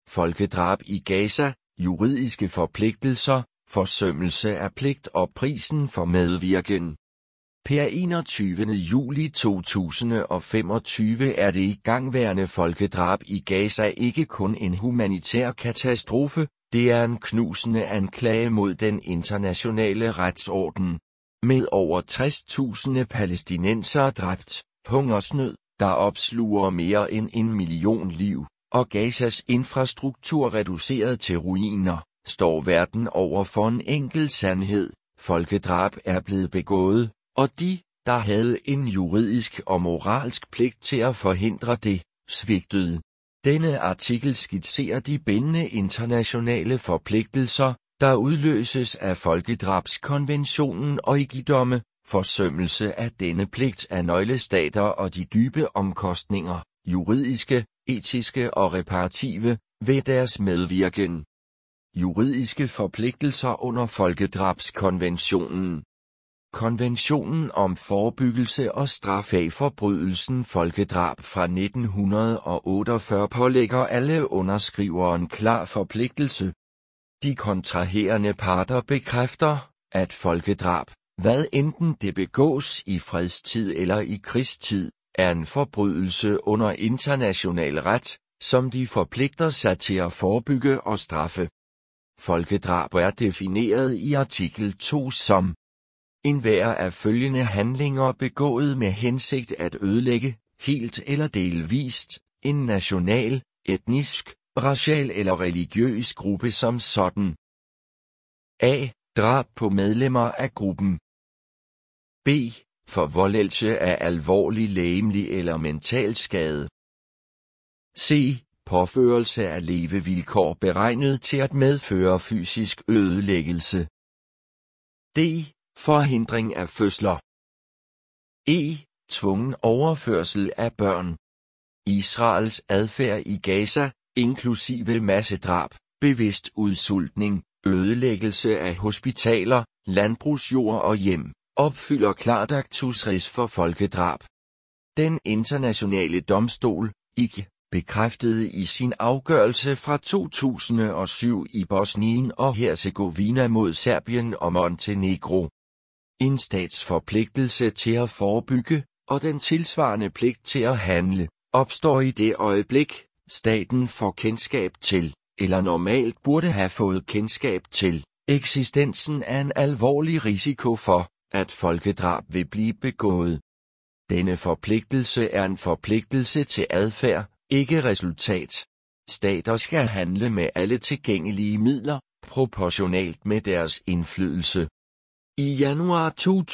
folkedrab i Gaza, juridiske forpligtelser, forsømmelse af pligt og prisen for medvirken. Per 21. juli 2025 er det igangværende folkedrab i Gaza ikke kun en humanitær katastrofe, det er en knusende anklage mod den internationale retsorden. Med over 60.000 palæstinensere dræbt, hungersnød, der opsluger mere end 1 million liv, og Gazas infrastruktur reduceret til ruiner, står verden over for en enkel sandhed: folkedrab er blevet begået, og de, der havde en juridisk og moralsk pligt til at forhindre det, svigtede. Denne artikel skitserer de bindende internationale forpligtelser, der udløses af folkedrabskonventionen og i gidomme, forsømmelse af denne pligt af nøglestater og de dybe omkostninger, juridiske, etiske og reparative, ved deres medvirken. Juridiske forpligtelser under folkedrabskonventionen. Konventionen om forebyggelse og straf af forbrydelsen folkedrab fra 1948 pålægger alle underskrivere en klar forpligtelse. De kontraherende parter bekræfter, at folkedrab, hvad enten det begås i fredstid eller i krigstid, er en forbrydelse under international ret, som de forpligter sig til at forebygge og straffe. Folkedrab er defineret i artikel 2 som enhver af følgende handlinger begået med hensigt at ødelægge, helt eller delvist, en national, etnisk, racial eller religiøs gruppe som sådan. A. Drab på medlemmer af gruppen. B. Forvoldelse af alvorlig legemlig eller mental skade. C. Påførelse af levevilkår beregnet til at medføre fysisk ødelæggelse. D. Forhindring af fødsler. E. Tvungen overførsel af børn. Israels adfærd i Gaza, inklusive massedrab, bevidst udsultning, ødelæggelse af hospitaler, landbrugsjord og hjem, opfylder klart actus reus for folkedrab. Den internationale domstol, ICJ, bekræftede i sin afgørelse fra 2007 i Bosnien og Herzegovina mod Serbien og Montenegro. En stats forpligtelse til at forebygge, og den tilsvarende pligt til at handle, opstår i det øjeblik, staten får kendskab til, eller normalt burde have fået kendskab til, eksistensen af en alvorlig risiko for, at folkedrab vil blive begået. Denne forpligtelse er en forpligtelse til adfærd, ikke resultat. Stater skal handle med alle tilgængelige midler, proportionalt med deres indflydelse. I januar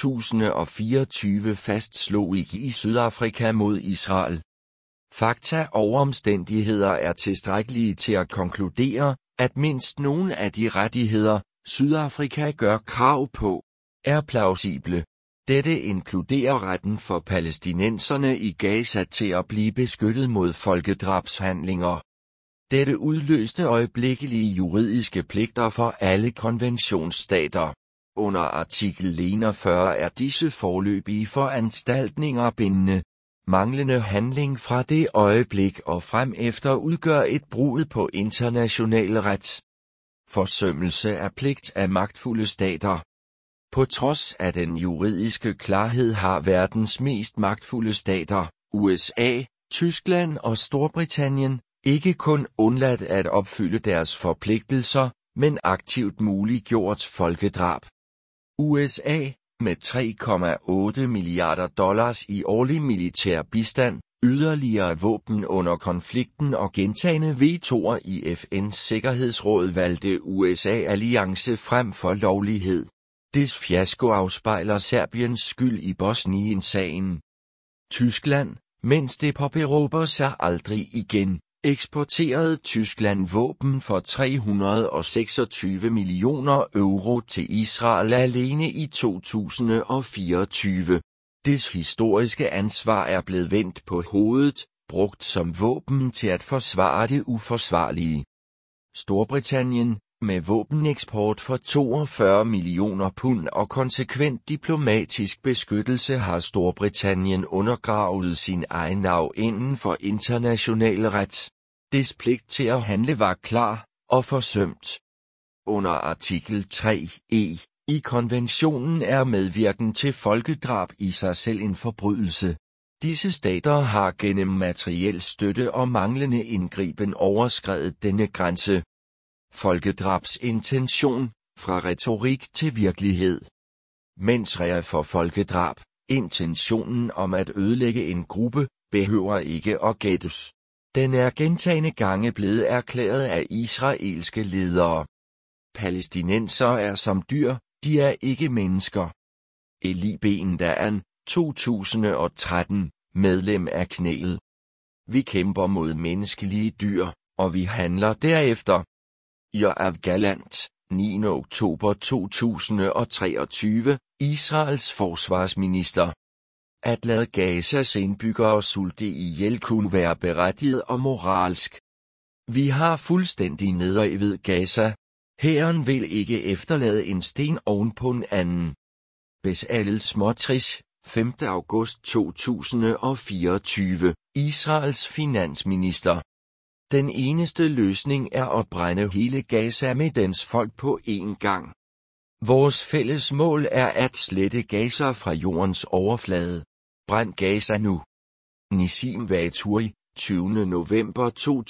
2024 fastslog ICJ i Sydafrika mod Israel. Fakta og omstændigheder er tilstrækkelige til at konkludere, at mindst nogle af de rettigheder, Sydafrika gør krav på, er plausible. Dette inkluderer retten for palæstinenserne i Gaza til at blive beskyttet mod folkedrabshandlinger. Dette udløste øjeblikkelige juridiske pligter for alle konventionsstater. Under artikel 41 er disse foreløbige foranstaltninger bindende. Manglende handling fra det øjeblik og frem efter udgør et brud på international ret. Forsømmelse af pligt af magtfulde stater. På trods af den juridiske klarhed har verdens mest magtfulde stater, USA, Tyskland og Storbritannien, ikke kun undladt at opfylde deres forpligtelser, men aktivt muliggjort folkedrab. USA, med 3,8 milliarder dollars i årlig militær bistand, yderligere våben under konflikten og gentagne vetoer i FN's Sikkerhedsråd valgte USA-alliance frem for lovlighed. Dets fiasko afspejler Serbiens skyld i Bosnien-sagen. Tyskland, mens det påberåber sig aldrig igen, eksporterede Tyskland våben for 326 millioner euro til Israel alene i 2024. Dets historiske ansvar er blevet vendt på hovedet, brugt som våben til at forsvare det uforsvarlige. Storbritannien, med våbeneksport for 42 millioner pund og konsekvent diplomatisk beskyttelse har Storbritannien undergravet sin egen arv inden for international ret. Dets pligt til at handle var klar og forsømt. Under artikel 3e i konventionen er medvirken til folkedrab i sig selv en forbrydelse. Disse stater har gennem materiel støtte og manglende indgriben overskredet denne grænse. Folkedrabs intention, fra retorik til virkelighed. Mensræger for folkedrab, intentionen om at ødelægge en gruppe, behøver ikke at gættes. Den er gentagne gange blevet erklæret af israelske ledere. Palæstinensere er som dyr, de er ikke mennesker. Eli Ben Daan, 2013, medlem af knæet. Vi kæmper mod menneskelige dyr, og vi handler derefter. Yoav Gallant, 9. oktober 2023, Israels forsvarsminister. At lade Gazas indbyggere sulte ihjel kunne være berettiget og moralsk. Vi har fuldstændig nedrevet Gaza. Hæren vil ikke efterlade en sten oven på en anden. Bezalel Smotrich, 5. august 2024, Israels finansminister. Den eneste løsning er at brænde hele Gaza med dens folk på én gang. Vores fælles mål er at slette Gaza fra jordens overflade. Brænd Gaza nu. Nissim Vaturi, 20. november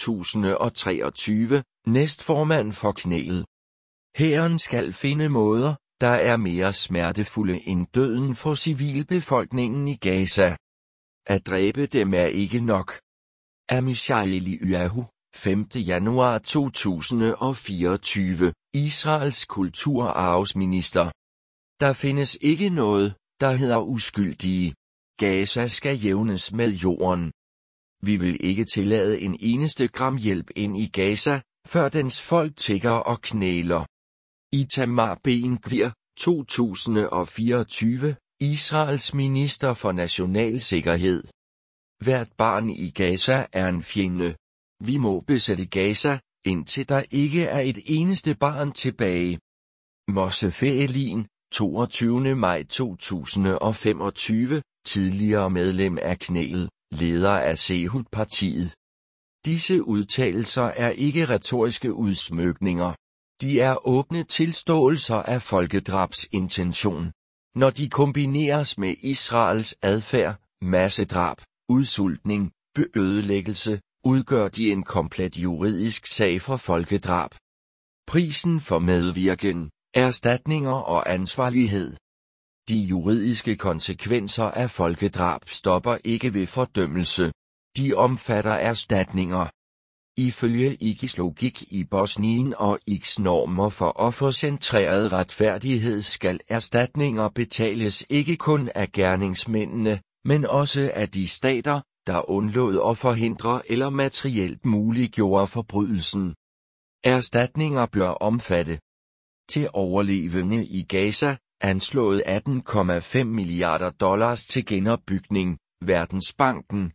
2023, næstformand for knæet. Hæren skal finde måder, der er mere smertefulde end døden for civilbefolkningen i Gaza. At dræbe dem er ikke nok. Amichai Eliyahu, 5. januar 2024, Israels kulturarvsminister. Der findes ikke noget, der hedder uskyldige. Gaza skal jævnes med jorden. Vi vil ikke tillade en eneste gram hjælp ind i Gaza, før dens folk tigger og knæler. Itamar Ben-Gvir, 2024, Israels minister for national sikkerhed. Hvert barn i Gaza er en fjende. Vi må besætte Gaza, indtil der ikke er et eneste barn tilbage. Moshe Fēlin, 22. maj 2025, tidligere medlem af knæet, leder af Sehut-partiet. Disse udtalelser er ikke retoriske udsmykninger. De er åbne tilståelser af folkedrabs intention. Når de kombineres med Israels adfærd, massedrab, udsultning, ødelæggelse, udgør de en komplet juridisk sag for folkedrab. Prisen for medvirken, erstatninger og ansvarlighed. De juridiske konsekvenser af folkedrab stopper ikke ved fordømmelse. De omfatter erstatninger. Ifølge IG's logik i Bosnien og IG's normer for offercentreret retfærdighed skal erstatninger betales ikke kun af gerningsmændene, men også af de stater, der undlod at forhindre eller materielt muliggjorde forbrydelsen. Erstatninger bør omfatte til overlevende i Gaza, anslået 18,5 milliarder dollars til genopbygning, Verdensbanken,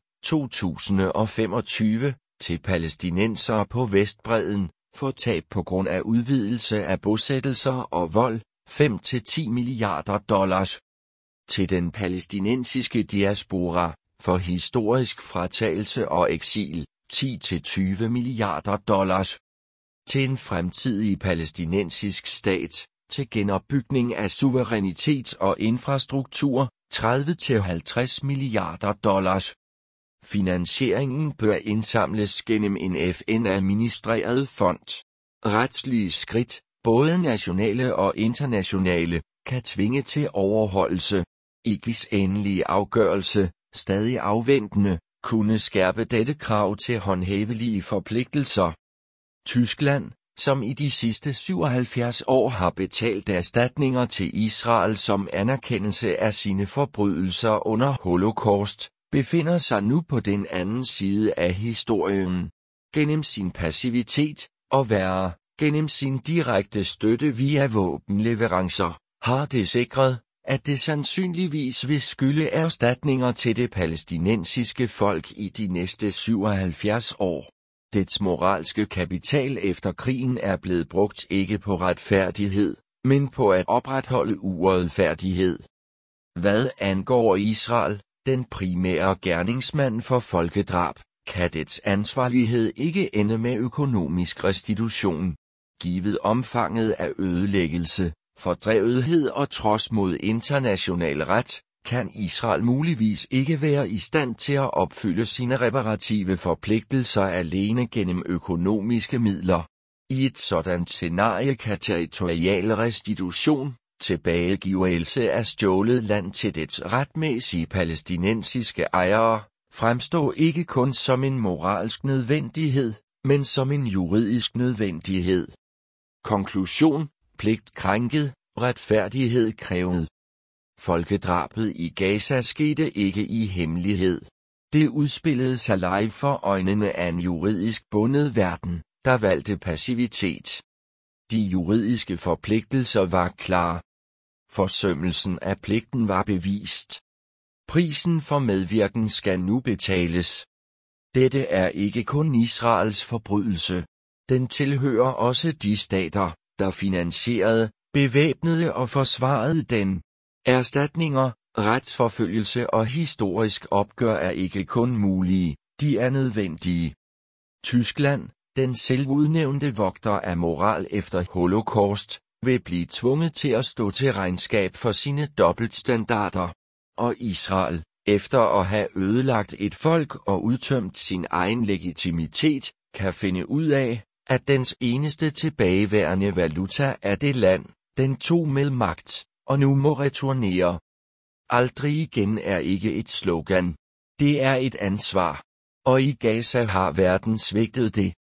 2025, til palæstinensere på Vestbredden, for tab på grund af udvidelse af bosættelser og vold, 5-10 milliarder dollars. Til den palæstinensiske diaspora, for historisk fratagelse og eksil, 10-20 milliarder dollars. Til en fremtidig palæstinensisk stat, til genopbygning af suverænitet og infrastruktur, 30-50 milliarder dollars. Finansieringen bør indsamles gennem en FN-administreret fond. Retslige skridt, både nationale og internationale, kan tvinge til overholdelse. IG's endelige afgørelse, stadig afventende, kunne skærpe dette krav til håndhævelige forpligtelser. Tyskland, som i de sidste 77 år har betalt erstatninger til Israel som anerkendelse af sine forbrydelser under Holocaust, befinder sig nu på den anden side af historien. Gennem sin passivitet, og værre, gennem sin direkte støtte via våbenleverancer, har det sikret, at det sandsynligvis vil skylde erstatninger til det palæstinensiske folk i de næste 77 år. Dets moralske kapital efter krigen er blevet brugt ikke på retfærdighed, men på at opretholde uretfærdighed. Hvad angår Israel, den primære gerningsmand for folkedrab, kan dets ansvarlighed ikke ende med økonomisk restitution. Givet omfanget af ødelæggelse, fordrevethed og trods mod international ret, kan Israel muligvis ikke være i stand til at opfylde sine reparative forpligtelser alene gennem økonomiske midler. I et sådant scenarie kan territorial restitution, tilbagegivelse af stjålet land til dets retmæssige palæstinensiske ejere, fremstå ikke kun som en moralsk nødvendighed, men som en juridisk nødvendighed. Konklusion: pligt krænket, retfærdighed krævet. Folkedrabet i Gaza skete ikke i hemmelighed. Det udspillede sig live for øjnene af en juridisk bundet verden, der valgte passivitet. De juridiske forpligtelser var klare. Forsømmelsen af pligten var bevist. Prisen for medvirken skal nu betales. Dette er ikke kun Israels forbrydelse. Den tilhører også de stater, der finansierede, bevæbnede og forsvarede den. Erstatninger, retsforfølgelse og historisk opgør er ikke kun mulige, de er nødvendige. Tyskland, den selvudnævnte vogter af moral efter Holocaust, vil blive tvunget til at stå til regnskab for sine dobbeltstandarder. Og Israel, efter at have ødelagt et folk og udtømt sin egen legitimitet, kan finde ud af, at dens eneste tilbageværende valuta er det land, den tog med magt, og nu må returnere. Aldrig igen er ikke et slogan. Det er et ansvar. Og i Gaza har verden svigtet det.